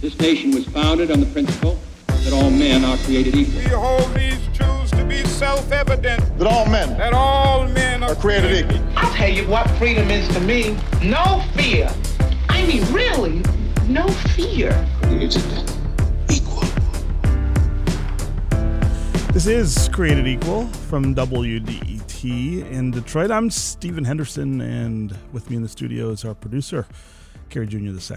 This nation was founded on the principle that all men are created equal. We hold these truths to be self-evident. That all men are created equal. I'll tell you what freedom is to me. No fear. I mean, really, no fear. Created equal. This is Created Equal from WDET in Detroit. I'm Stephen Henderson, and with me in the studio is our producer, Kerry Jr. II.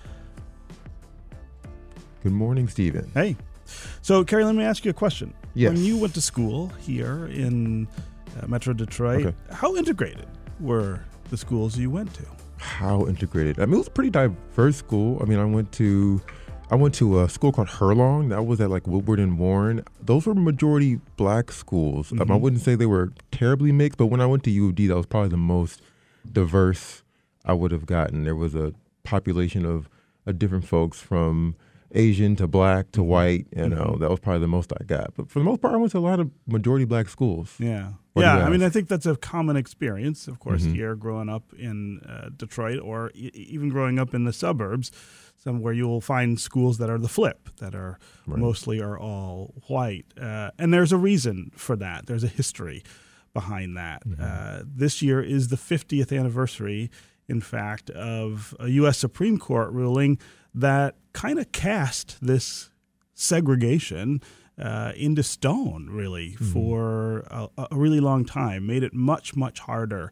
Good morning, Stephen. Hey. So, Kerry, let me ask you a question. Yes. When you went to school here in Metro Detroit, How integrated were the schools you went to? How integrated? I mean, it was a pretty diverse school. I mean, I went to a school called Herlong. That was at like Woodward and Warren. Those were majority black schools. Mm-hmm. I wouldn't say they were terribly mixed, but when I went to U of D, that was probably the most diverse I would have gotten. There was a population of different folks from Asian to black to white. You know, that was probably the most I got. But for the most part, I went to a lot of majority black schools. Yeah. What do you I mean, ask? I think that's a common experience, of course, here growing up in Detroit or even growing up in the suburbs, where you will find schools that are the flip, that are mostly are all white. And there's a reason for that. There's a history behind that. This year is the 50th anniversary, in fact, of a U.S. Supreme Court ruling that kind of cast this segregation into stone, really, for a really long time, made it much, much harder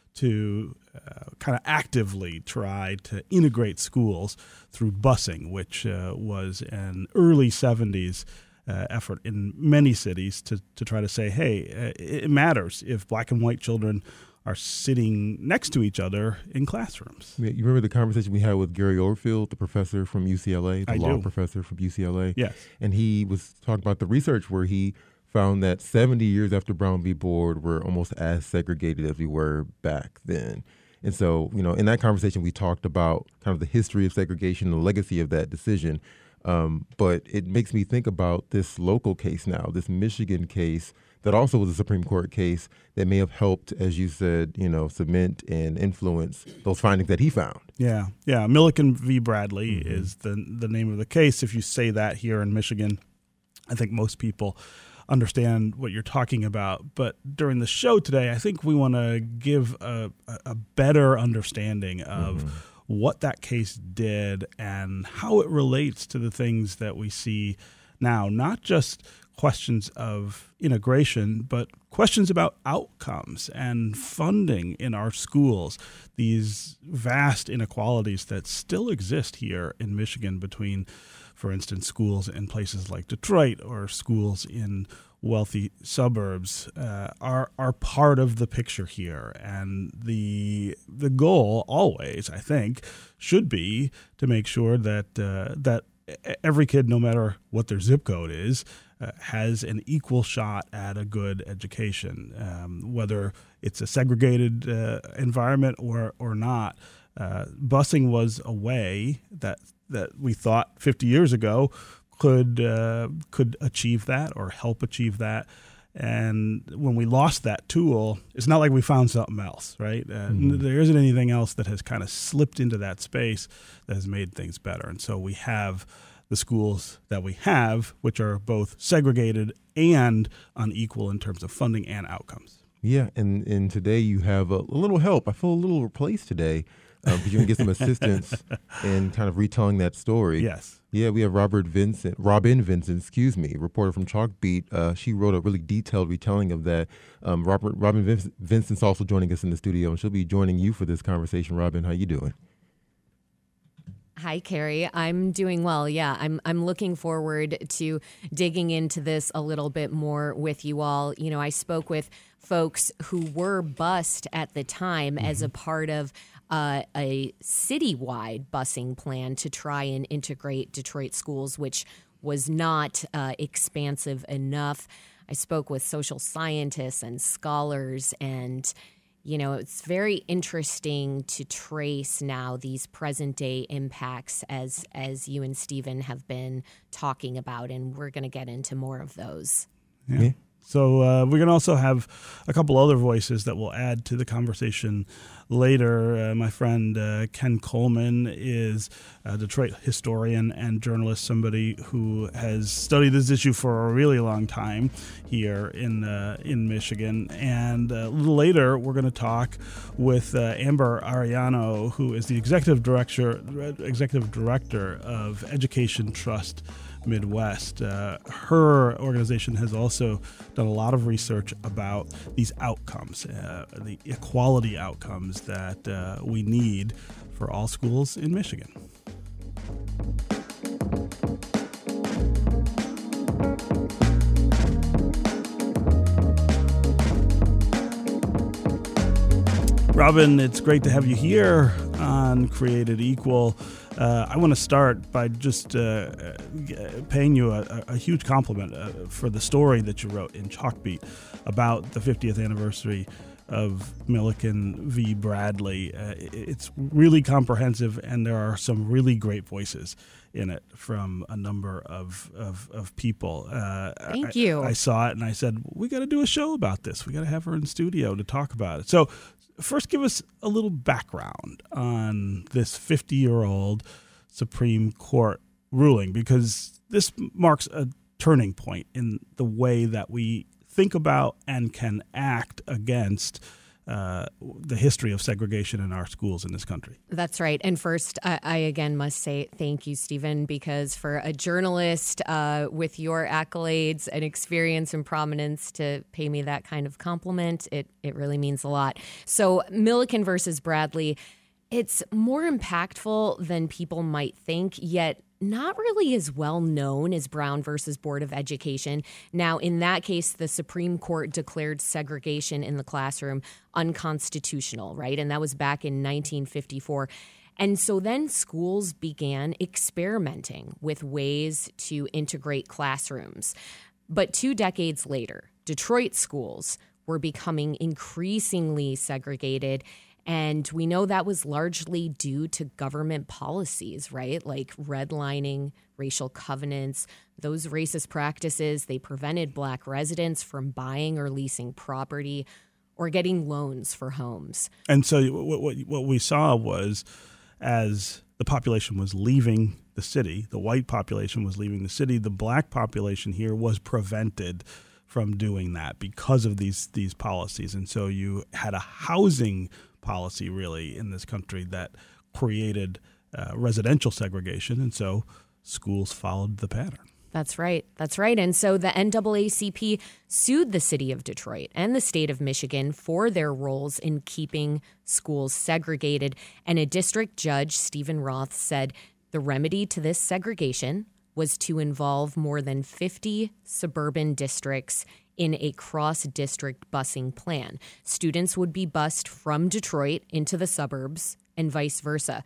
to kind of actively try to integrate schools through busing, which was an early 70s effort in many cities to try to say, hey, it matters if black and white children are sitting next to each other in classrooms. You remember the conversation we had with Gary Overfield, the professor from UCLA, the law professor from UCLA? Yes. And he was talking about the research where he found that 70 years after Brown v. Board, we're almost as segregated as we were back then. And so, in that conversation, we talked about kind of the history of segregation, the legacy of that decision. But it makes me think about this local case now, this Michigan case that also was a Supreme Court case that may have helped, as you said, cement and influence those findings that he found. Yeah. Milliken v. Bradley is the name of the case. If you say that here in Michigan, I think most people understand what you're talking about. But during the show today, I think we want to give a better understanding of what that case did and how it relates to the things that we see now, not just questions of integration, but questions about outcomes and funding in our schools, these vast inequalities that still exist here in Michigan between, for instance, schools in places like Detroit or schools in wealthy suburbs are part of the picture here. And the goal always, I think, should be to make sure that every kid, no matter what their zip code is, has an equal shot at a good education, whether it's a segregated environment or not. Busing was a way that we thought 50 years ago could achieve that or help achieve that. And when we lost that tool, it's not like we found something else, right? There isn't anything else that has kind of slipped into that space that has made things better. And so we have the schools that we have, which are both segregated and unequal in terms of funding and outcomes. Yeah, and today you have a little help. I feel a little replaced today because you're going to get some assistance in kind of retelling that story. Yes. Yeah, we have Robin Vincent, reporter from Chalkbeat. She wrote a really detailed retelling of that. Robin Vincent's also joining us in the studio, and she'll be joining you for this conversation. Robin, how you doing? Hi, Kerry. I'm doing well. Yeah, I'm looking forward to digging into this a little bit more with you all. I spoke with folks who were bused at the time as a part of a citywide busing plan to try and integrate Detroit schools, which was not expansive enough. I spoke with social scientists and scholars, and it's very interesting to trace now these present day impacts as you and Stephen have been talking about, and we're going to get into more of those. Yeah. So we're going to also have a couple other voices that will add to the conversation later. My friend Ken Coleman is a Detroit historian and journalist, somebody who has studied this issue for a really long time here in Michigan. And a little later, we're going to talk with Amber Arellano, who is the executive director of Education Trust Midwest. Her organization has also done a lot of research about these outcomes, the equality outcomes that we need for all schools in Michigan. Robin, it's great to have you here on Created Equal. I want to start by just paying you a huge compliment for the story that you wrote in Chalkbeat about the 50th anniversary of Milliken v. Bradley. It's really comprehensive, and there are some really great voices in it from a number of people. Thank you. I saw it, and I said, we got to do a show about this. We got to have her in studio to talk about it. So first, give us a little background on this 50-year-old Supreme Court ruling, because this marks a turning point in the way that we think about and can act against the history of segregation in our schools in this country. That's right. And first, I again must say thank you, Stephen, because for a journalist with your accolades and experience and prominence to pay me that kind of compliment, it really means a lot. So Milliken versus Bradley, it's more impactful than people might think, yet not really as well known as Brown versus Board of Education. Now, in that case, the Supreme Court declared segregation in the classroom unconstitutional, right? And that was back in 1954. And so then schools began experimenting with ways to integrate classrooms. But 2 decades later, Detroit schools were becoming increasingly segregated. And we know that was largely due to government policies, right? Like redlining, racial covenants, those racist practices. They prevented Black residents from buying or leasing property or getting loans for homes. And so what we saw was, as the population was leaving the city, the white population was leaving the city, the Black population here was prevented from doing that because of these policies. And so you had a housing policy really in this country that created residential segregation, and so schools followed the pattern. That's right. That's right. And so the NAACP sued the city of Detroit and the state of Michigan for their roles in keeping schools segregated. And a district judge, Stephen Roth, said the remedy to this segregation was to involve more than 50 suburban districts in a cross-district busing plan. Students would be bused from Detroit into the suburbs and vice versa.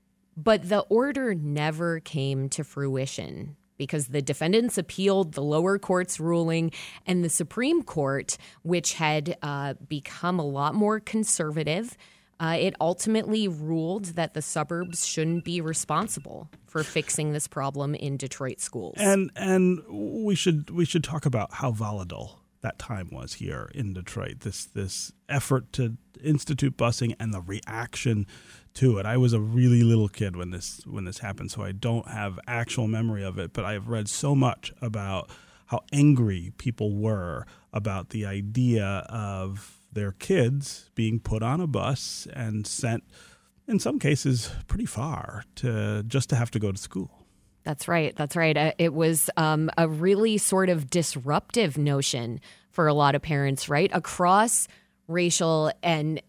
But the order never came to fruition because the defendants appealed the lower court's ruling, and the Supreme Court, which had become a lot more conservative, it ultimately ruled that the suburbs shouldn't be responsible for fixing this problem in Detroit schools. And we should talk about how volatile that time was here in Detroit. This effort to institute busing and the reaction to it. I was a really little kid when this happened, so I don't have actual memory of it, but I have read so much about how angry people were about the idea of their kids being put on a bus and sent, in some cases, pretty far to have to go to school. That's right. That's right. It was a really sort of disruptive notion for a lot of parents, right? Across racial and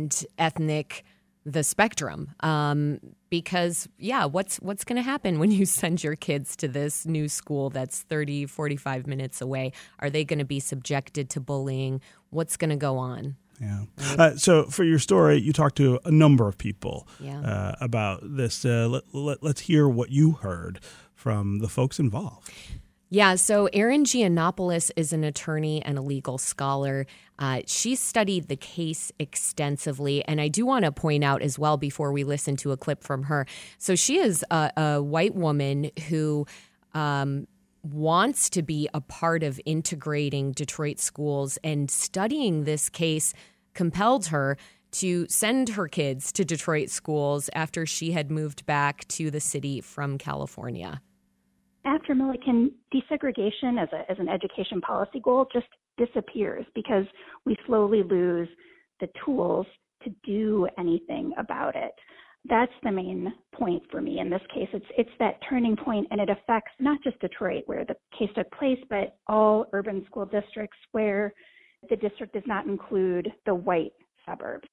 ethnic the spectrum. Because, what's going to happen when you send your kids to this new school that's 30, 45 minutes away? Are they going to be subjected to bullying? What's going to go on? Yeah. Right. So for your story, you talked to a number of people about this. Let's hear what you heard from the folks involved. Yeah, so Erin Giannopoulos is an attorney and a legal scholar. She studied the case extensively, and I do want to point out as well before we listen to a clip from her. So she is a white woman who wants to be a part of integrating Detroit schools, and studying this case compelled her to send her kids to Detroit schools after she had moved back to the city from California. After Milliken, desegregation as an education policy goal just disappears because we slowly lose the tools to do anything about it. That's the main point for me in this case. It's that turning point, and it affects not just Detroit, where the case took place, but all urban school districts where the district does not include the white suburbs.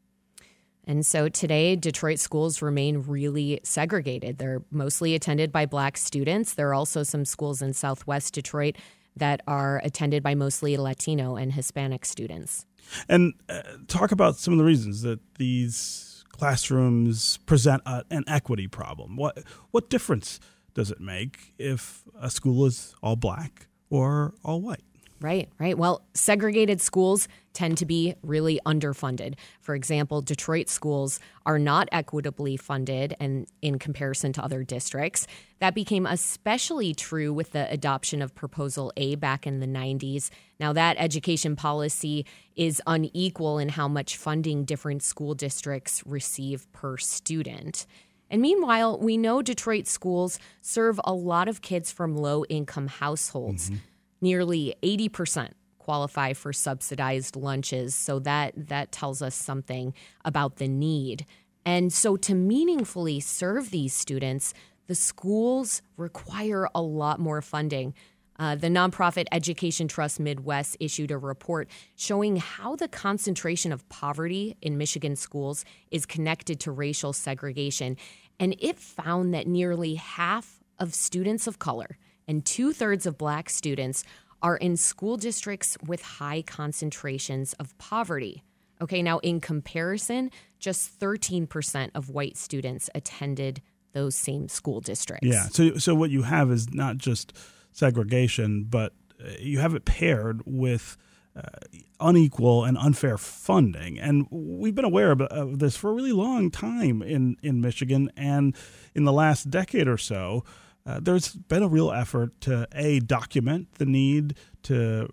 And so today, Detroit schools remain really segregated. They're mostly attended by Black students. There are also some schools in Southwest Detroit that are attended by mostly Latino and Hispanic students. And talk about some of the reasons that these classrooms present an equity problem. What difference does it make if a school is all Black or all white? Right. Well, segregated schools tend to be really underfunded. For example, Detroit schools are not equitably funded and in comparison to other districts. That became especially true with the adoption of Proposal A back in the 90s. Now, that education policy is unequal in how much funding different school districts receive per student. And meanwhile, we know Detroit schools serve a lot of kids from low-income households. Mm-hmm. Nearly 80% qualify for subsidized lunches, so that tells us something about the need. And so to meaningfully serve these students, the schools require a lot more funding. The nonprofit Education Trust Midwest issued a report showing how the concentration of poverty in Michigan schools is connected to racial segregation. And it found that nearly half of students of color and 2/3 of Black students are in school districts with high concentrations of poverty. Okay, now in comparison, just 13% of white students attended those same school districts. Yeah, so what you have is not just segregation, but you have it paired with unequal and unfair funding. And we've been aware of this for a really long time in Michigan, and in the last decade or so, there's been a real effort to document the need to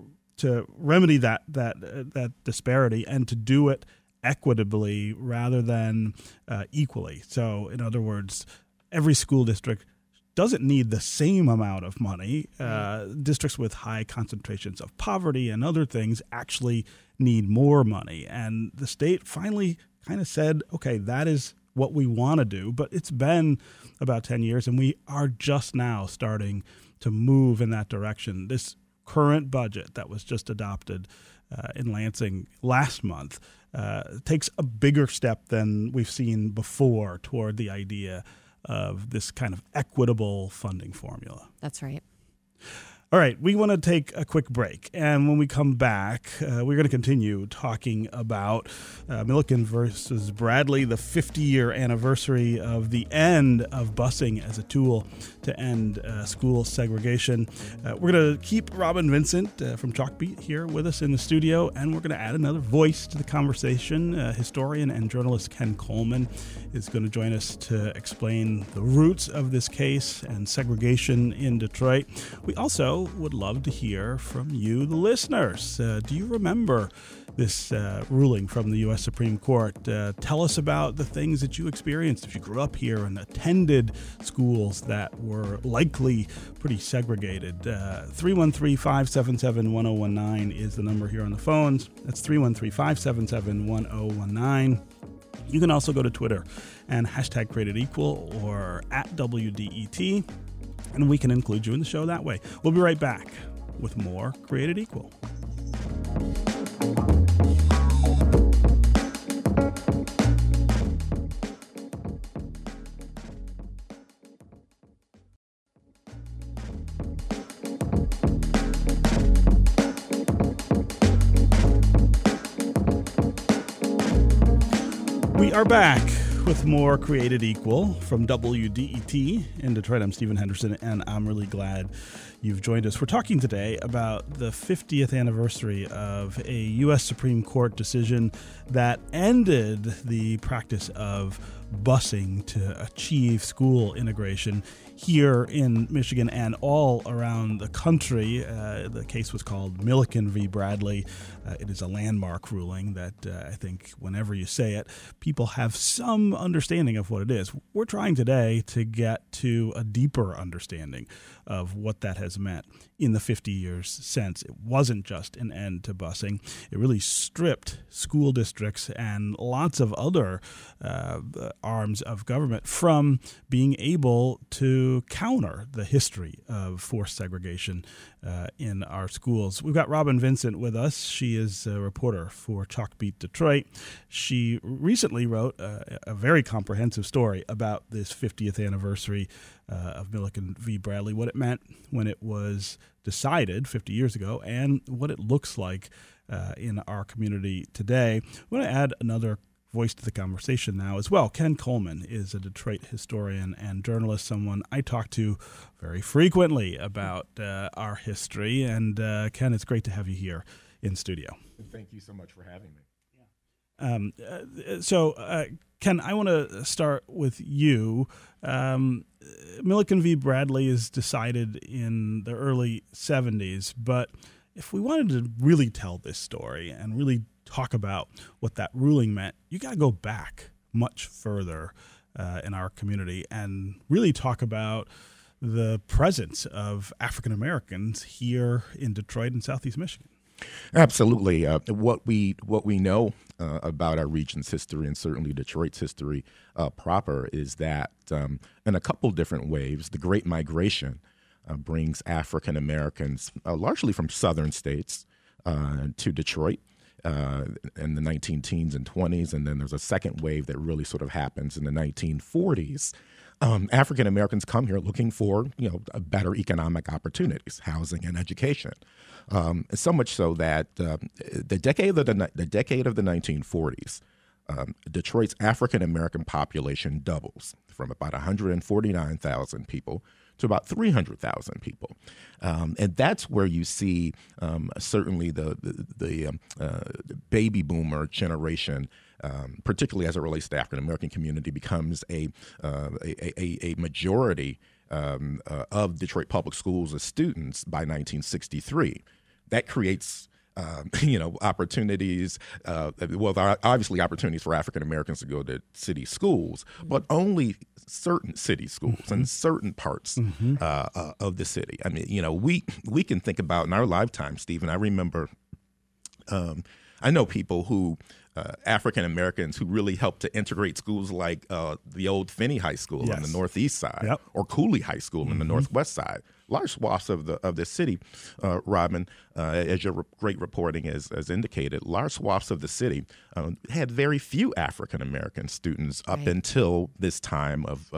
remedy that disparity, and to do it equitably rather than equally. So, in other words, every school district doesn't need the same amount of money. Districts with high concentrations of poverty and other things actually need more money. And the state finally kind of said, okay, that is what we want to do, but it's been about 10 years, and we are just now starting to move in that direction. This current budget that was just adopted in Lansing last month takes a bigger step than we've seen before toward the idea of this kind of equitable funding formula. That's right. All right, we want to take a quick break, and when we come back, we're going to continue talking about Milliken versus Bradley, the 50-year anniversary of the end of busing as a tool to end school segregation. We're going to keep Robin Vincent from Chalkbeat here with us in the studio, and we're going to add another voice to the conversation. Historian and journalist Ken Coleman is going to join us to explain the roots of this case and segregation in Detroit. We also would love to hear from you, the listeners. Do you remember this ruling from the U.S. Supreme Court? Tell us about the things that you experienced if you grew up here and attended schools that were likely pretty segregated. 313-577-1019 is the number here on the phones. That's 313-577-1019. You can also go to Twitter and hashtag Created Equal or at WDET, and we can include you in the show that way. We'll be right back with more Created Equal. We are back with more Created Equal from WDET in Detroit. I'm Stephen Henderson, and I'm really glad you've joined us. We're talking today about the 50th anniversary of a U.S. Supreme Court decision that ended the practice of busing to achieve school integration here in Michigan and all around the country. The case was called Milliken v. Bradley. It is a landmark ruling that I think whenever you say it, people have some understanding of what it is. We're trying today to get to a deeper understanding of what that has meant in the 50 years since. It wasn't just an end to busing. It really stripped school districts and lots of other arms of government from being able to counter the history of forced segregation in our schools. We've got Robin Vincent with us. She is a reporter for Chalkbeat Detroit. She recently wrote a very comprehensive story about this 50th anniversary of Milliken v. Bradley, what it meant when it was decided 50 years ago, and what it looks like in our community today. I want to add another voice to the conversation now as well. Ken Coleman is a Detroit historian and journalist, someone I talk to very frequently about our history. And Ken, it's great to have you here in studio. Thank you so much for having me. Ken, I want to start with you. Milliken v. Bradley is decided in the early 70s, but if we wanted to really tell this story and really talk about what that ruling meant, you got to go back much further in our community and really talk about the presence of African Americans here in Detroit and Southeast Michigan. Absolutely. What we know about our region's history, and certainly Detroit's history proper, is that in a couple different waves, the Great Migration brings African Americans largely from southern states to Detroit in the 19-teens and 20s, and then there's a second wave that really sort of happens in the 1940s. African Americans come here looking for better economic opportunities, housing and education. So much so that the decade of the 1940s, Detroit's African American population doubles from about 149,000 people to about 300,000 people, and that's where you see certainly the baby boomer generation, particularly as it relates to the African American community, becomes a majority of Detroit public schools as students by 1963. That creates opportunities. There are obviously opportunities for African Americans to go to city schools, but only certain city schools in certain parts of the city. I mean, we can think about in our lifetime, Stephen. I remember, I know people who. African Americans who really helped to integrate schools like the old Finney High School on the northeast side, or Cooley High School in the northwest side. Large swaths of the city, Robin, as your great reporting has indicated, large swaths of the city had very few African American students up until this time of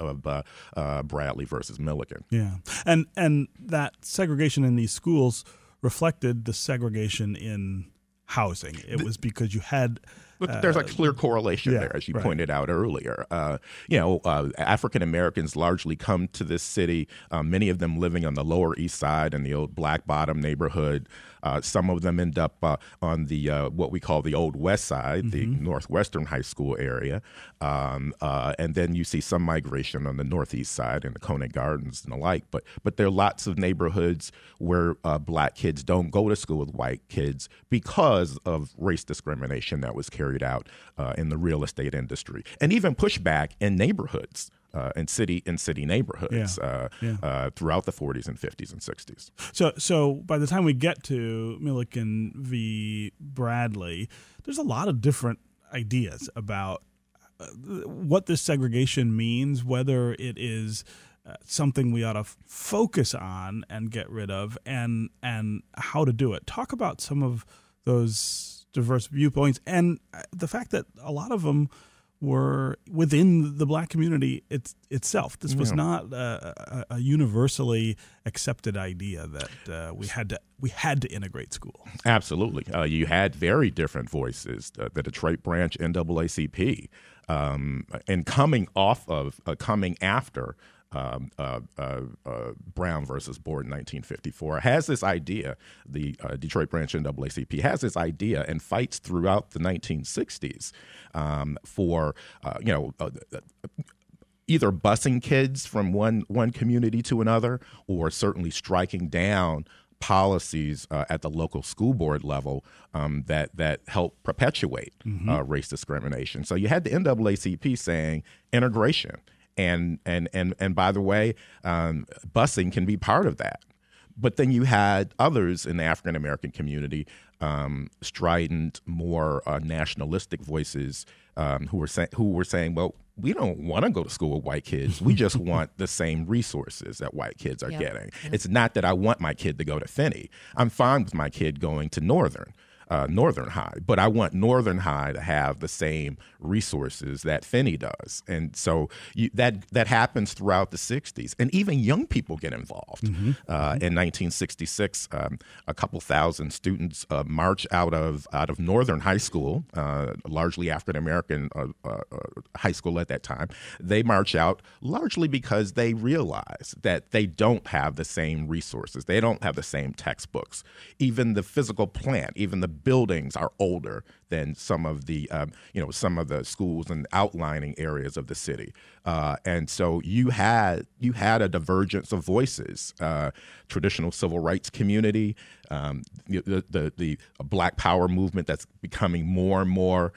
Bradley versus Milliken. Yeah, and that segregation in these schools reflected the segregation in housing. It was because you had there's a clear correlation there, as you pointed out earlier. African Americans largely come to this city, many of them living on the Lower East Side in the old Black Bottom neighborhood. Some of them end up on the what we call the Old West Side, the Northwestern High School area. And then you see some migration on the Northeast Side in the Conant Gardens and the like. But there are lots of neighborhoods where black kids don't go to school with white kids because of race discrimination that was carried out in the real estate industry, and even pushback in neighborhoods. In city neighborhoods throughout the 40s and 50s and 60s. So by the time we get to Milliken v. Bradley, there's a lot of different ideas about what this segregation means, whether it is something we ought to focus on and get rid of, and how to do it. Talk about some of those diverse viewpoints and the fact that a lot of them were within the black community itself. This was not a universally accepted idea that we had to integrate school. Absolutely. You had very different voices. The Detroit branch NAACP, and coming after Brown versus Board in 1954, has this idea, the Detroit branch NAACP has this idea and fights throughout the 1960s for, either busing kids from one community to another, or certainly striking down policies at the local school board level that help perpetuate race discrimination. So you had the NAACP saying integration, and by the way, busing can be part of that. But then you had others in the African American community, strident, more nationalistic voices who were saying, well, we don't want to go to school with white kids. We just want the same resources that white kids are getting. It's not that I want my kid to go to Finney. I'm fine with my kid going to Northern High, but I want Northern High to have the same resources that Finney does. And so that happens throughout the 60s. And even young people get involved. In 1966, a couple thousand students march out of Northern High School, largely African-American high school at that time. They march out largely because they realize that they don't have the same resources. They don't have the same textbooks. Even the physical plant, even the buildings are older than some of the schools and outlining areas of the city, and so you had a divergence of voices. Traditional civil rights community, the Black Power movement that's becoming more and more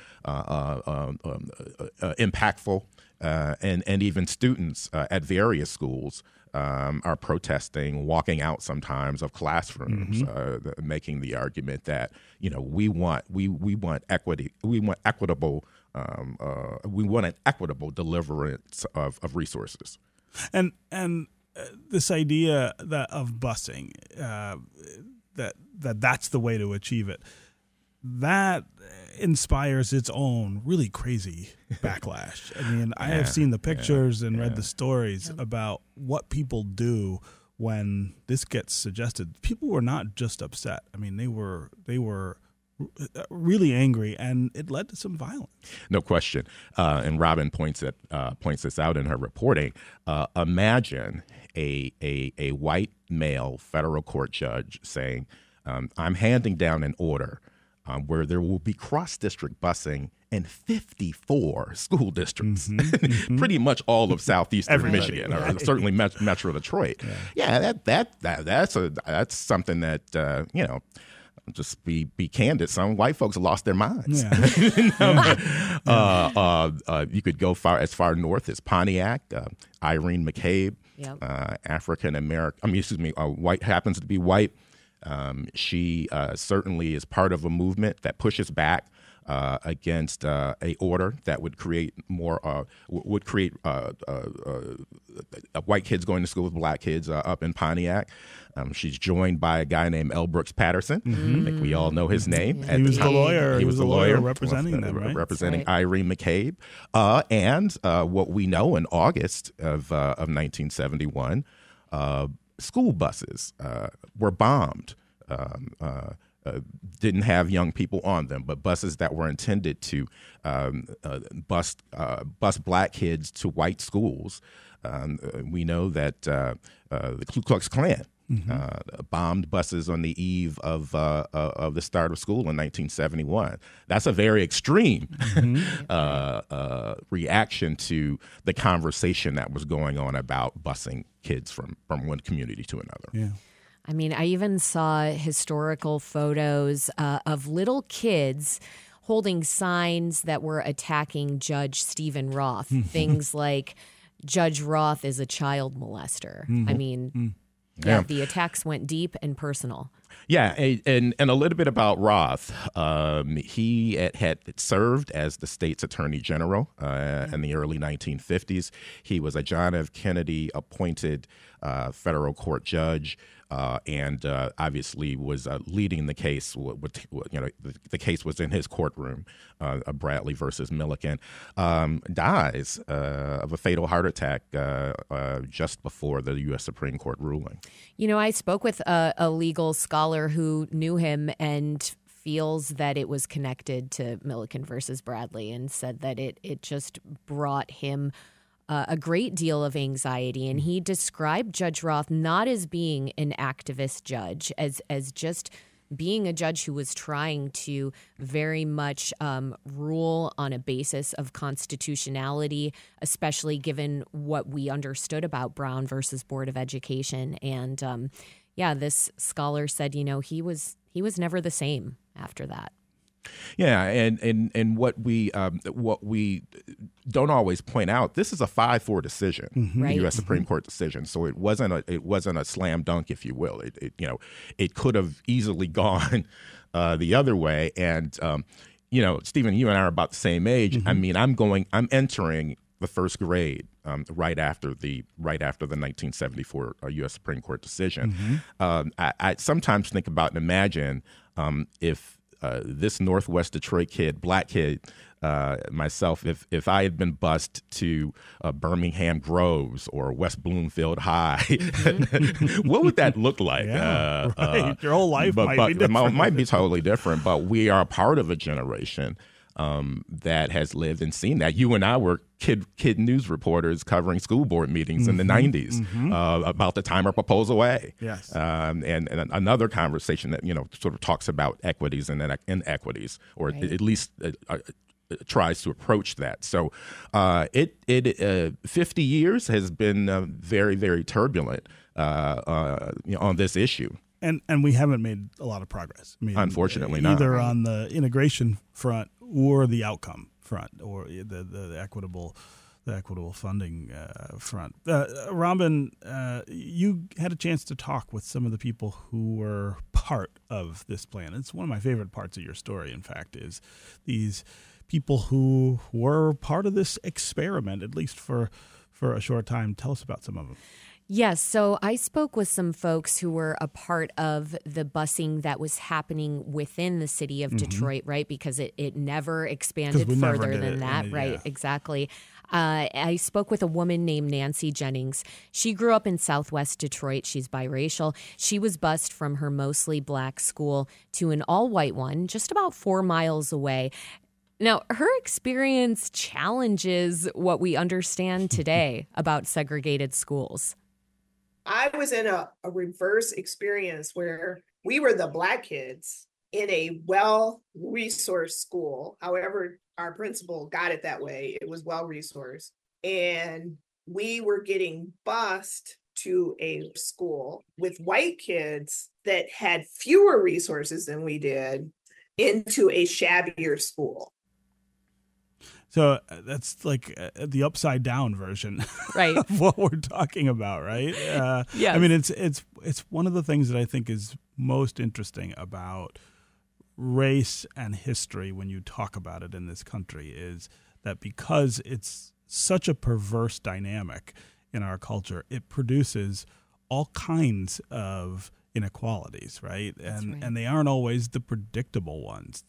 impactful, and even students at various schools are protesting, walking out sometimes of classrooms, making the argument that we want equity, we want equitable, we want an equitable deliverance of resources, and this idea of busing, that's the way to achieve it. That inspires its own really crazy backlash. I mean, I have seen the pictures and read the stories about what people do when this gets suggested. People were not just upset. I mean, they were really angry, and it led to some violence. No question. And Robin points this out in her reporting. Imagine a white male federal court judge saying, "I'm handing down an order where there will be cross-district busing in 54 school districts, pretty much all of southeastern Michigan, or certainly Metro Detroit." That's something that just be candid. Some white folks lost their minds. You could go as far north as Pontiac. Irene McCabe, African American. White, happens to be white. She certainly is part of a movement that pushes back against a order that would create white kids going to school with black kids up in Pontiac. She's joined by a guy named L. Brooks Patterson. I think we all know his name. He was the lawyer. He was the lawyer representing them, right? Representing Irene McCabe. And what we know in August of 1971, school buses were bombed. Didn't have young people on them, but buses that were intended to bus black kids to white schools. We know that the Ku Klux Klan bombed buses on the eve of the start of school in 1971. That's a very extreme reaction to the conversation that was going on about busing kids from one community to another. Yeah. I mean, I even saw historical photos of little kids holding signs that were attacking Judge Stephen Roth. Things like, Judge Roth is a child molester. I mean, the attacks went deep and personal. Yeah, and a little bit about Roth. He had served as the state's attorney general in the early 1950s. He was a John F. Kennedy appointed federal court judge, and obviously was leading the case. The case was in his courtroom, Bradley versus Milliken. Dies of a fatal heart attack just before the U.S. Supreme Court ruling. I spoke with a legal scholar who knew him and feels that it was connected to Milliken versus Bradley, and said that it just brought him a great deal of anxiety. And he described Judge Roth not as being an activist judge, as just being a judge who was trying to very much rule on a basis of constitutionality, especially given what we understood about Brown versus Board of Education. And this scholar said, he was never the same after that. Yeah, and what we don't always point out, this is a 5-4 decision, Right. the U.S. Supreme Court decision. So it wasn't a slam dunk, if you will. It could have easily gone the other way. And Stephen, you and I are about the same age. I mean, I'm entering the first grade right after the 1974 U.S. Supreme Court decision. I sometimes think about and imagine if this Northwest Detroit kid, black kid, myself, if I had been bused to Birmingham Groves or West Bloomfield High, what would that look like? Right. Your whole life might be different. Might be totally different, but we are part of a generation that has lived and seen that. You and I were kid news reporters covering school board meetings in the 90s about the Timer Proposal A. Yes. And another conversation that, sort of talks about equities and inequities, or Right. at least tries to approach that. So 50 years has been very, very turbulent on this issue. And we haven't made a lot of progress. I mean, Unfortunately not. Either on the integration front or the outcome front, or the equitable funding front. Robin, you had a chance to talk with some of the people who were part of this plan. It's one of my favorite parts of your story, in fact, is these people who were part of this experiment, at least for a short time. Tell us about some of them. Yes, so I spoke with some folks who were a part of the busing that was happening within the city of Detroit, right? Because it never expanded further than that, right? Yeah. Exactly. I spoke with a woman named Nancy Jennings. She grew up in Southwest Detroit. She's biracial. She was bused from her mostly black school to an all-white one just about 4 miles away. Now, her experience challenges what we understand today about segregated schools. I was in a reverse experience where we were the black kids in a well-resourced school. However, our principal got it that way. It was well-resourced. And we were getting bused to a school with white kids that had fewer resources than we did into a shabbier school. So that's like the upside down version, right, of what we're talking about, right? Yeah. I mean, it's one of the things that I think is most interesting about race and history when you talk about it in this country is that because it's such a perverse dynamic in our culture, it produces all kinds of inequalities, right? And they aren't always the predictable ones.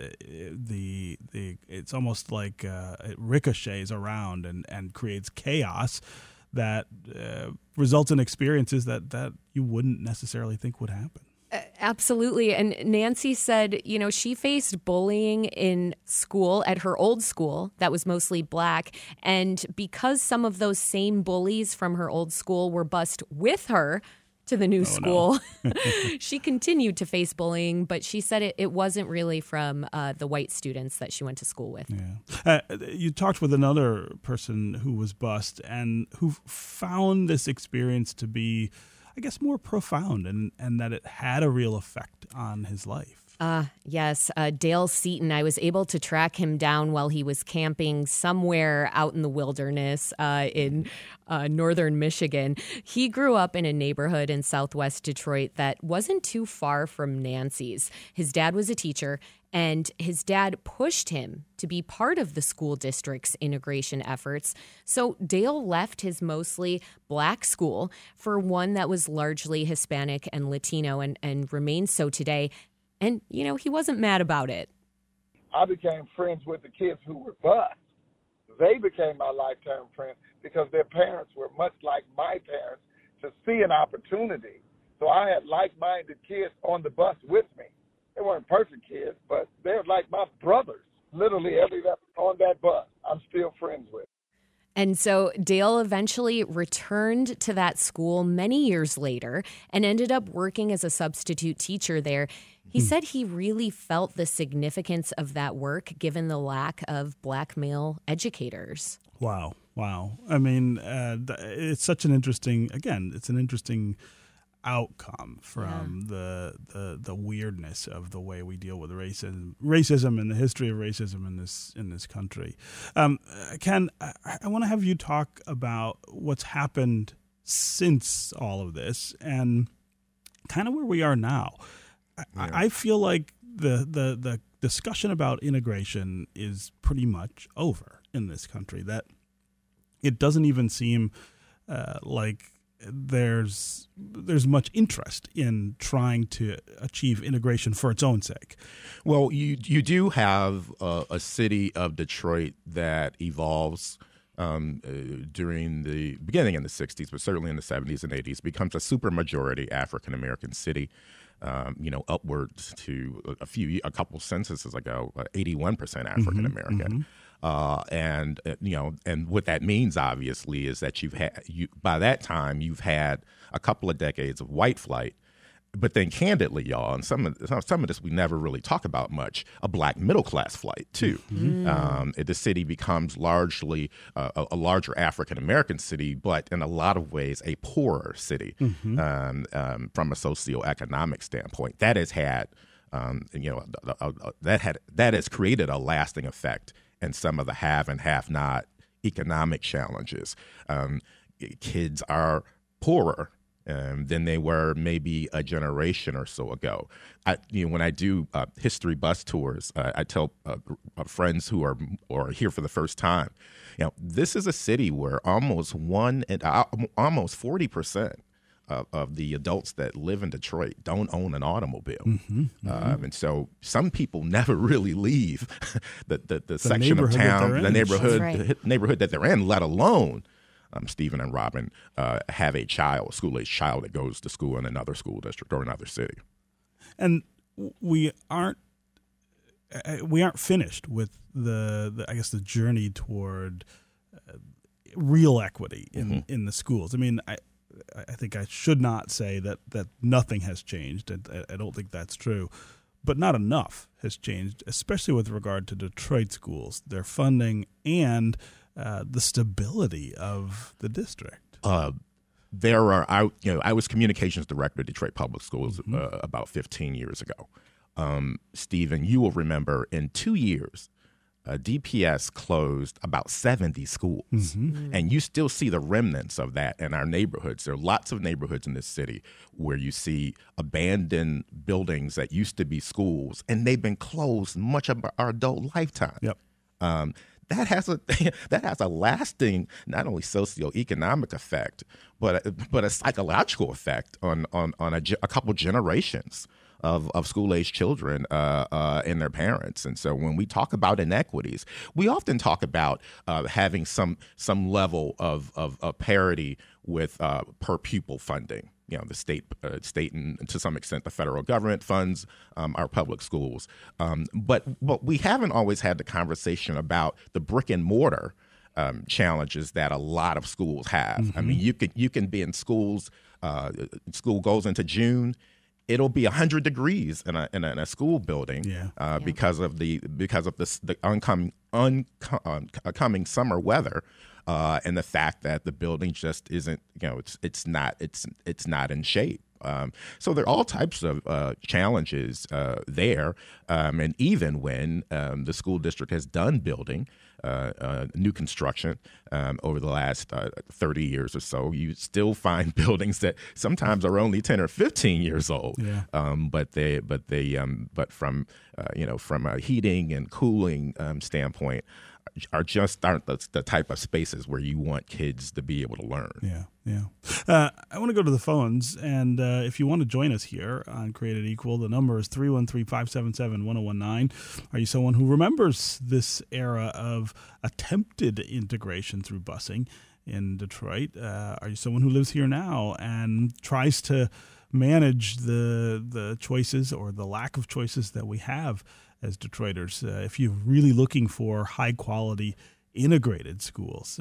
It's almost like it ricochets around and creates chaos that results in experiences that you wouldn't necessarily think would happen. Absolutely. And Nancy said, she faced bullying in school at her old school that was mostly black. And because some of those same bullies from her old school were bused with her to the new school, she continued to face bullying, but she said it wasn't really from the white students that she went to school with. Yeah. You talked with another person who was bused and who found this experience to be, I guess, more profound and that it had a real effect on his life. Yes, Dale Seaton. I was able to track him down while he was camping somewhere out in the wilderness in northern Michigan. He grew up in a neighborhood in Southwest Detroit that wasn't too far from Nancy's. His dad was a teacher, and his dad pushed him to be part of the school district's integration efforts. So Dale left his mostly black school for one that was largely Hispanic and Latino and remains so today. And, he wasn't mad about it. I became friends with the kids who were bused. They became my lifetime friends because their parents were much like my parents to see an opportunity. So I had like-minded kids on the bus with me. They weren't perfect kids, but they were like my brothers. Literally everybody on that bus, I'm still friends with. And so Dale eventually returned to that school many years later and ended up working as a substitute teacher there. He said he really felt the significance of that work given the lack of Black male educators. Wow. I mean, it's such an interesting outcome from the weirdness of the way we deal with racism and the history of racism in this country. Ken, I want to have you talk about what's happened since all of this and kind of where we are now. I feel like the discussion about integration is pretty much over in this country. That it doesn't even seem like there's much interest in trying to achieve integration for its own sake. Well, you do have a city of Detroit that evolves during the beginning in the 60s, but certainly in the 70s and 80s, becomes a supermajority African American city. Upwards to a couple censuses ago, 81% African American. And what that means, obviously, is that by that time you've had a couple of decades of white flight, but then candidly, y'all, and some of this we never really talk about much, a Black middle class flight too. The city becomes largely a larger African American city, but in a lot of ways a poorer city from a socioeconomic standpoint. That has had, that has created a lasting effect in some of the have and have not economic challenges. Kids are poorer than they were maybe a generation or so ago. When I do history bus tours, I tell friends who are here for the first time, this is a city where almost 40% of the adults that live in Detroit don't own an automobile. And so some people never really leave the section of town, the neighborhood that they're in, let alone Stephen and Robin have a school-age child that goes to school in another school district or another city. And we aren't finished with the journey toward real equity in the schools. I mean, I think I should not say that nothing has changed. I don't think that's true. But not enough has changed, especially with regard to Detroit schools, their funding, and the stability of the district. I was communications director at Detroit Public Schools about 15 years ago. Stephen, you will remember in 2 years, DPS closed about 70 schools, and you still see the remnants of that in our neighborhoods. There are lots of neighborhoods in this city where you see abandoned buildings that used to be schools, and they've been closed much of our adult lifetime. That has a lasting, not only socioeconomic effect, but a psychological effect on a couple generations of school-age children and their parents. And so when we talk about inequities, we often talk about having some level of parity with per pupil funding. The state and to some extent the federal government funds our public schools. But we haven't always had the conversation about the brick and mortar challenges that a lot of schools have. I mean, you can be in schools. School goes into June. It'll be 100 degrees in a school building because of the oncoming summer weather. And the fact that the building just isn't, it's not in shape. So there are all types of challenges there. And even when the school district has done building new construction over the last 30 years or so, you still find buildings that sometimes are only 10 or 15 years old. But from a heating and cooling standpoint, aren't the type of spaces where you want kids to be able to learn. I want to go to the phones, and if you want to join us here on Created Equal, the number is 313-577-1019. Are you someone who remembers this era of attempted integration through busing in Detroit? Are you someone who lives here now and tries to manage the choices or the lack of choices that we have as Detroiters? If you're really looking for high quality integrated schools.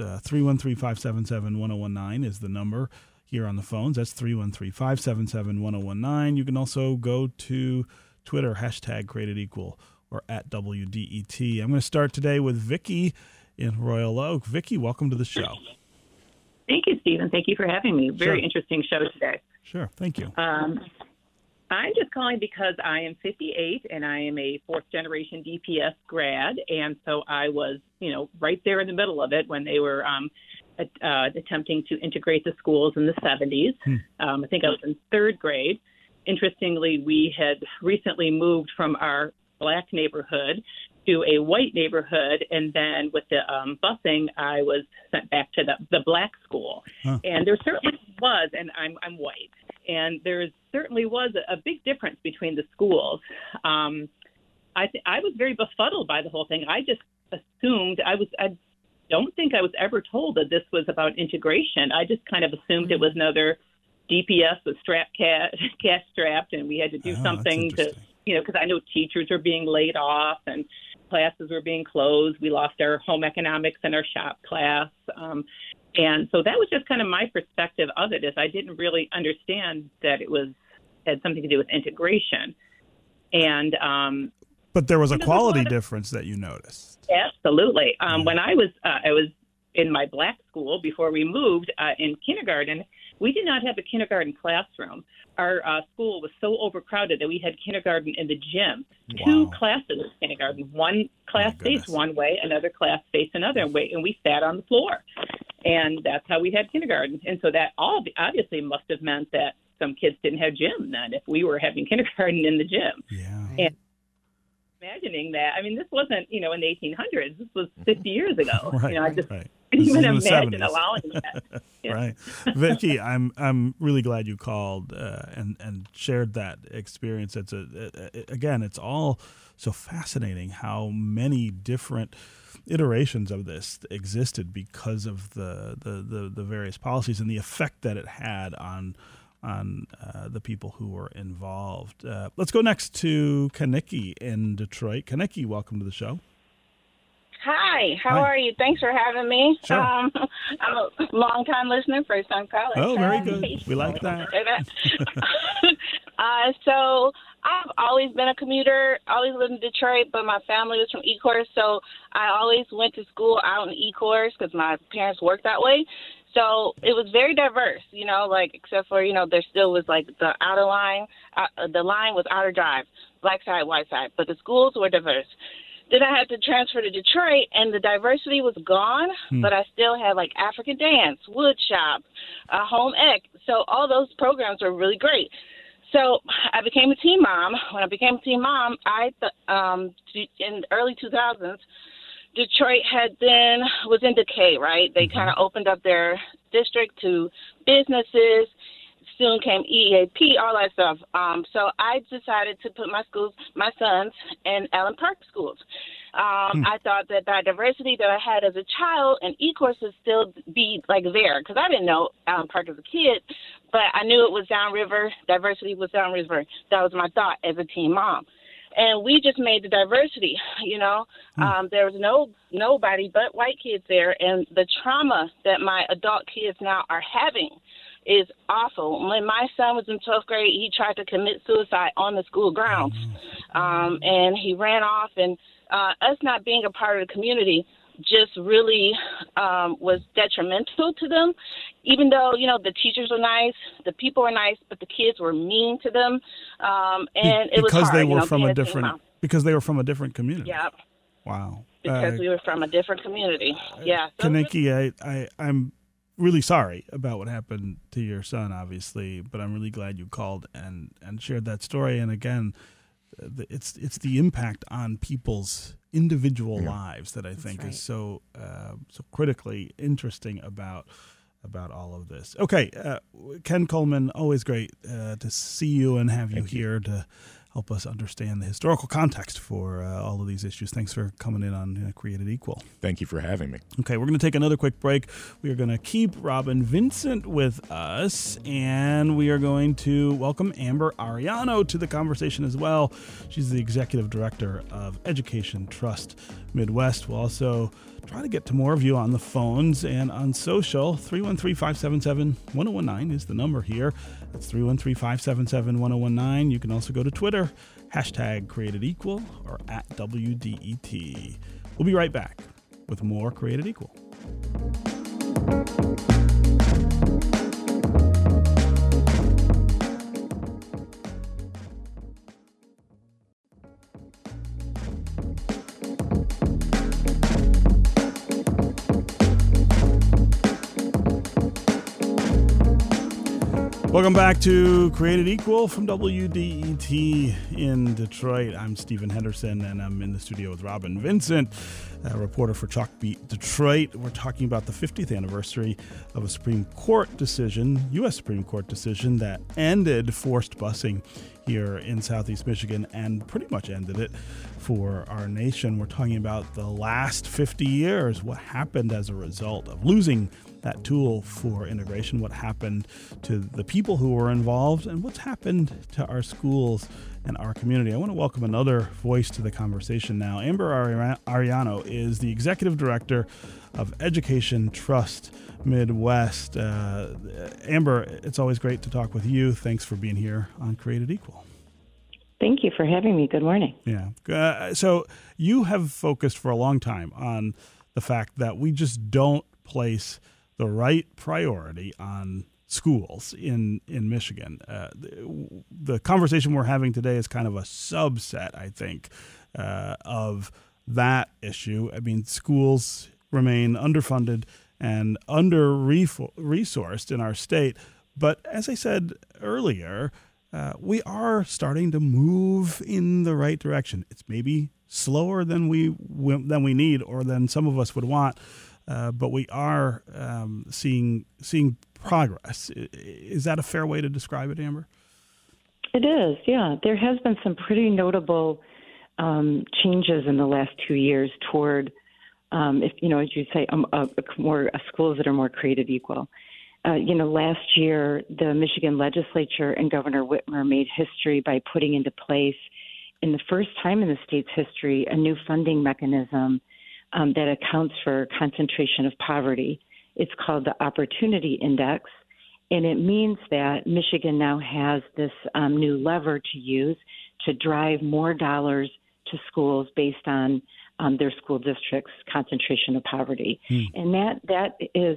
313-577-1019 is the number here on the phones. That's 313-577-1019. You can also go to Twitter, #CreatedEqual, or @WDET. I'm going to start today with Vicki in Royal Oak. Vicki, welcome to the show. Thank you, Stephen. Thank you for having me. Very Sure. interesting show today. Sure, thank you. I'm just calling because I am 58 and I am a fourth-generation DPS grad, and so I was, right there in the middle of it when they were attempting to integrate the schools in the 70s. I think I was in third grade. Interestingly, we had recently moved from our black neighborhood to a white neighborhood, and then with the busing, I was sent back to the black school. And there certainly was, and I'm white, and there certainly was a big difference between the schools. I was very befuddled by the whole thing. I just assumed I don't think I was ever told that this was about integration. I just kind of assumed it was another DPS with cash strapped, and we had to do something to, because I know teachers are being laid off and classes were being closed. We lost our home economics and our shop class. And so that was just kind of my perspective of it, is I didn't really understand that it had something to do with integration. And but there was a quality difference that you noticed. Absolutely. When I was in my black school before we moved in kindergarten, we did not have a kindergarten classroom. Our school was so overcrowded that we had kindergarten in the gym. Wow. 2 classes of kindergarten. One class faced one way, another class faced another way, and we sat on the floor. And that's how we had kindergarten. And so that obviously must have meant that some kids didn't have gym then if we were having kindergarten in the gym. Yeah. And imagining that, this wasn't, in the 1800s. This was 50 years ago. Right, I just right. couldn't even imagine 70s. allowing that. Yeah. Right. Vicki, I'm really glad you called and shared that experience. It's all so fascinating how many different iterations of this existed because of the various policies and the effect that it had on the people who were involved. Let's go next to Kaniki in Detroit. Kaniki, welcome to the show. Hi, how are you? Thanks for having me. Sure. I'm a long-time listener, first-time caller. Oh, very good. We like that. So I've always been a commuter, always lived in Detroit, but my family was from Ecorse, so I always went to school out in Ecorse because my parents worked that way. So it was very diverse, except for, there still was the outer line, the line was outer drive, black side, white side, but the schools were diverse. Then I had to transfer to Detroit, and the diversity was gone, but I still had African dance, wood shop, home ec. So all those programs were really great. So I became a teen mom. When I became a teen mom, in the early 2000s, Detroit was in decay, right? They kind of opened up their district to businesses. Soon came EAP, all that stuff. So I decided to put my sons in Allen Park schools. I thought that diversity that I had as a child in Ecorse would still be there, because I didn't know Allen Park as a kid, but I knew it was downriver. Diversity was downriver. That was my thought as a teen mom. And we just made the diversity, there was nobody but white kids there. And the trauma that my adult kids now are having is awful. When my son was in 12th grade, he tried to commit suicide on the school grounds. And he ran off. And us not being a part of the community just really was detrimental to them. Even though, the teachers were nice, the people were nice, but the kids were mean to them. And it was hard. Because they were from a different community. Yeah. Wow. Because we were from a different community. Yeah. So Kaniki, I'm really sorry about what happened to your son, obviously, but I'm really glad you called and shared that story. And again, it's the impact on people's individual lives that I think is so critically interesting about all of this. Okay, Ken Coleman, always great to see you and have you here to help us understand the historical context for all of these issues. Thanks for coming in on Created Equal. Thank you for having me. Okay, we're going to take another quick break. We are going to keep Robin Vincent with us, and we are going to welcome Amber Ariano to the conversation as well. She's the Executive Director of Education Trust Midwest. We'll also try to get to more of you on the phones and on social. 313-577-1019 is the number here. That's 313-577-1019. You can also go to Twitter, #CreatedEqual or @WDET. We'll be right back with more Created Equal. Welcome back to Created Equal from WDET in Detroit. I'm Stephen Henderson, and I'm in the studio with Robin Vincent, a reporter for Chalkbeat Detroit. We're talking about the 50th anniversary of a Supreme Court decision, U.S. Supreme Court decision, that ended forced busing here in Southeast Michigan and pretty much ended it for our nation. We're talking about the last 50 years, what happened as a result of losing that tool for integration, what happened to the people who were involved, and what's happened to our schools and our community. I want to welcome another voice to the conversation now. Amber Arellano is the Executive Director of Education Trust Midwest. Amber, it's always great to talk with you. Thanks for being here on Created Equal. Thank you for having me. Good morning. Yeah. So you have focused for a long time on the fact that we just don't place the right priority on schools in Michigan. The conversation we're having today is kind of a subset, I think, of that issue. I mean, schools remain underfunded and under-resourced in our state. But as I said earlier, we are starting to move in the right direction. It's maybe slower than we need or than some of us would want, but we are seeing progress. Is that a fair way to describe it, Amber? It is, yeah. There has been some pretty notable changes in the last 2 years toward, as you say, more schools that are more created equal. Last year, the Michigan legislature and Governor Whitmer made history by putting into place, in the first time in the state's history, a new funding mechanism that accounts for concentration of poverty. It's called the Opportunity Index, and it means that Michigan now has this new lever to use to drive more dollars to schools based on their school district's concentration of poverty. And that is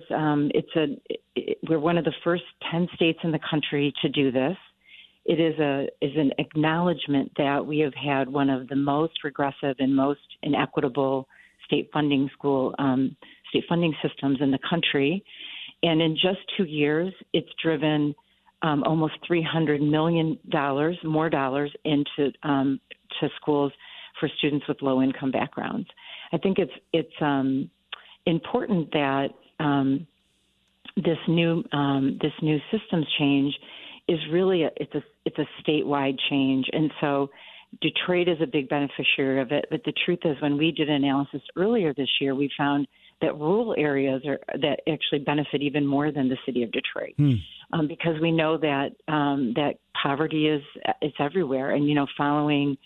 we're one of the first 10 states in the country to do this. It is an acknowledgement that we have had one of the most regressive and most inequitable state funding systems in the country. And in just 2 years, it's driven almost $300 million more dollars into to schools for students with low income backgrounds. I think it's important that this new systems change is really it's a statewide change, and so Detroit is a big beneficiary of it. But the truth is, when we did analysis earlier this year, we found that rural areas that actually benefit even more than the city of Detroit, because we know that that poverty is everywhere, and following.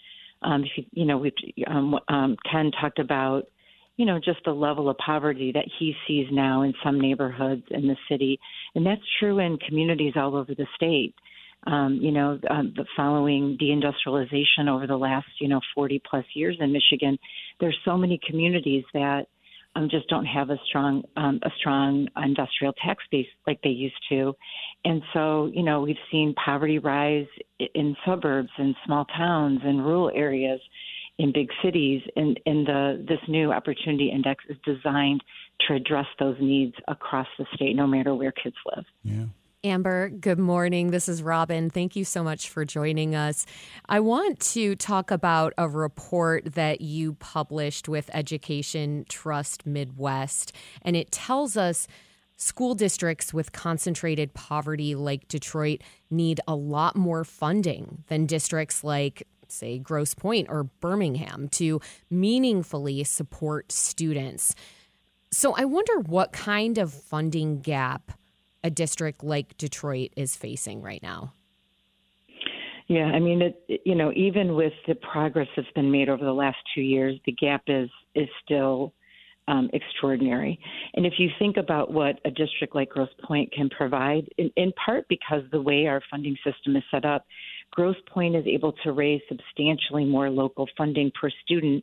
Ken talked about, just the level of poverty that he sees now in some neighborhoods in the city. And that's true in communities all over the state. Following deindustrialization over the last, 40 plus years in Michigan, there's so many communities that just don't have a strong industrial tax base like they used to. And so, we've seen poverty rise in suburbs and small towns and rural areas in big cities. And this new Opportunity Index is designed to address those needs across the state, no matter where kids live. Yeah. Amber, good morning. This is Robin. Thank you so much for joining us. I want to talk about a report that you published with Education Trust Midwest, and it tells us school districts with concentrated poverty like Detroit need a lot more funding than districts like, say, Grosse Pointe or Birmingham to meaningfully support students. So I wonder what kind of funding gap a district like Detroit is facing right now. Yeah, I mean, even with the progress that's been made over the last 2 years, the gap is still extraordinary. And if you think about what a district like Grosse Pointe can provide, in part because the way our funding system is set up, Grosse Pointe is able to raise substantially more local funding per student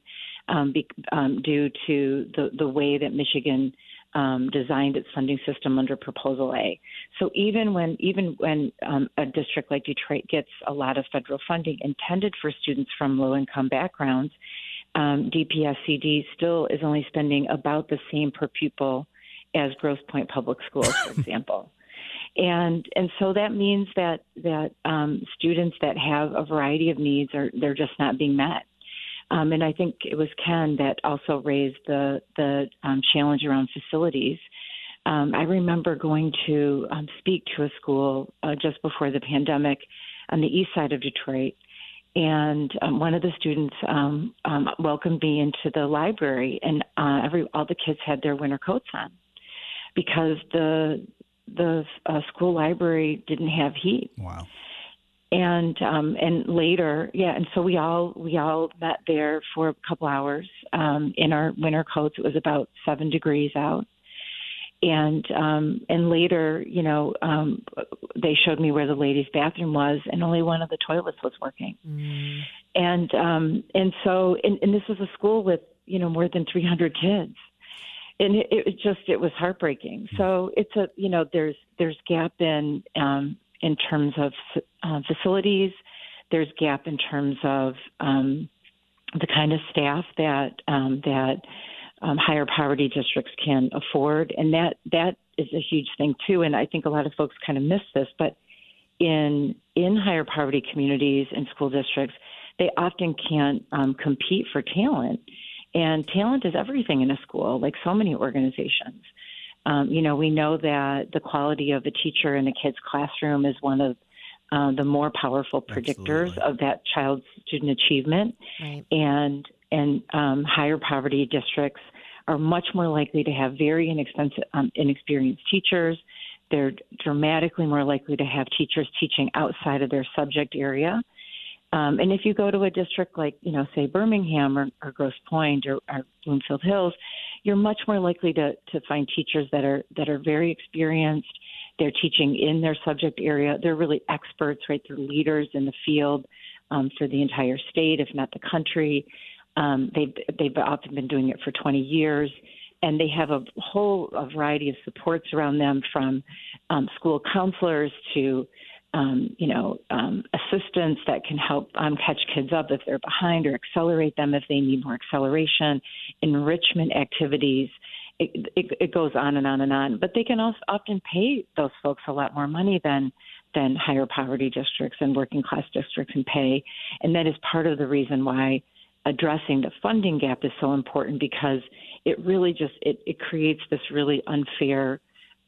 due to the way that Michigan designed its funding system under Proposal A. So even when a district like Detroit gets a lot of federal funding intended for students from low-income backgrounds, DPSCD still is only spending about the same per pupil as Grosse Pointe Public Schools, for example. And so that means that students that have a variety of needs they're just not being met. And I think it was Ken that also raised the challenge around facilities. I remember going to speak to a school just before the pandemic on the east side of Detroit, and one of the students welcomed me into the library, and all the kids had their winter coats on because the school library didn't have heat. Wow. And later, and so we all met there for a couple hours in our winter coats. It was about 7 degrees out, and later, they showed me where the ladies' bathroom was, and only one of the toilets was working. Mm. And so this was a school with more than 300 kids, and it was heartbreaking. So it's there's gap in terms of facilities. There's gap in terms of the kind of staff that higher poverty districts can afford, and that is a huge thing too. And I think a lot of folks kind of miss this, but in higher poverty communities and school districts, they often can't compete for talent, and talent is everything in a school, like so many organizations. We know that the quality of a teacher in a kid's classroom is one of the more powerful predictors of that child's student achievement. Right. And higher poverty districts are much more likely to have very inexperienced teachers. They're dramatically more likely to have teachers teaching outside of their subject area. And if you go to a district like, say Birmingham or Grosse Pointe or Bloomfield Hills, you're much more likely to find teachers that are very experienced. They're teaching in their subject area. They're really experts, right? They're leaders in the field for the entire state, if not the country. They've often been doing it for 20 years, and they have a variety of supports around them, from school counselors to assistants that can help catch kids up if they're behind or accelerate them if they need more acceleration, enrichment activities. It goes on and on and on. But they can also often pay those folks a lot more money than higher poverty districts and working class districts can pay. And that is part of the reason why addressing the funding gap is so important, because it really it creates this really unfair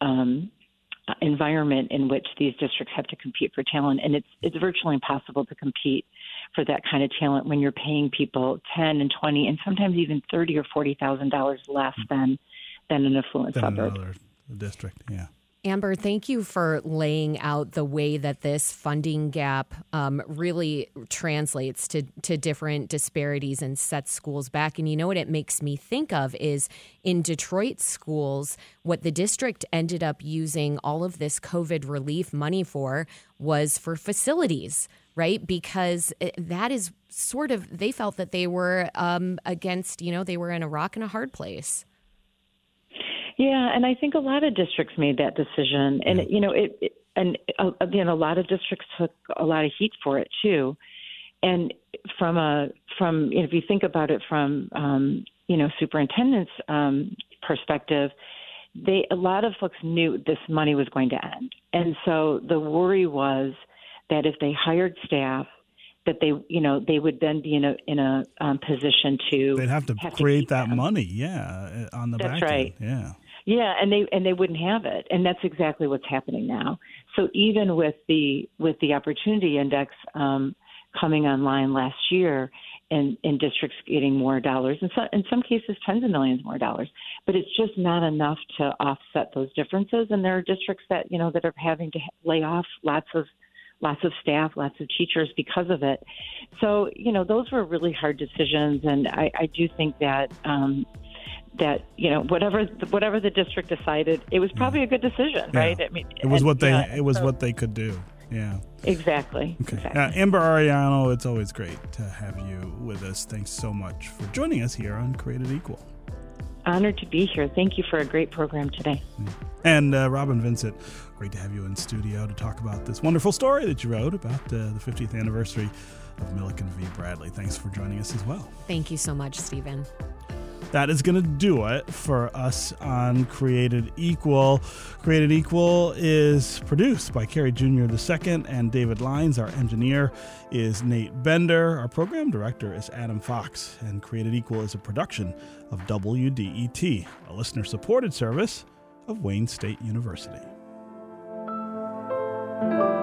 environment in which these districts have to compete for talent, and it's virtually impossible to compete for that kind of talent when you're paying people $10,000 and $20,000 and sometimes even $30,000 or $40,000 less than an affluent suburb. Another district, yeah. Amber, thank you for laying out the way that this funding gap really translates to different disparities and sets schools back. And what it makes me think of is in Detroit schools, what the district ended up using all of this COVID relief money for was for facilities, right? Because that is sort of, they felt that they were against, they were in a rock and a hard place. Yeah, and I think a lot of districts made that decision, and a lot of districts took a lot of heat for it too. And from if you think about it from superintendent's perspective, a lot of folks knew this money was going to end, and so the worry was that if they hired staff, that they would then be in a position to they'd have to create that money, on the back end. That's right. Yeah. Yeah, and they wouldn't have it, and that's exactly what's happening now. So even with the Opportunity Index coming online last year, and districts getting more dollars, in some cases tens of millions more dollars, but it's just not enough to offset those differences. And there are districts that that are having to lay off lots of staff, lots of teachers because of it. So those were really hard decisions, and I do think that that, you know, whatever the district decided, it was probably a good decision, right? I mean, it was what they could do. Yeah. Exactly. Okay. Exactly. Amber Arellano, it's always great to have you with us. Thanks so much for joining us here on Created Equal. Honored to be here. Thank you for a great program today. And Robin Vincent, great to have you in studio to talk about this wonderful story that you wrote about the 50th anniversary of Milliken v. Bradley. Thanks for joining us as well. Thank you so much, Stephen. That is going to do it for us on Created Equal. Created Equal is produced by Carrie Jr. II and David Lyons. Our engineer is Nate Bender. Our program director is Adam Fox. And Created Equal is a production of WDET, a listener-supported service of Wayne State University.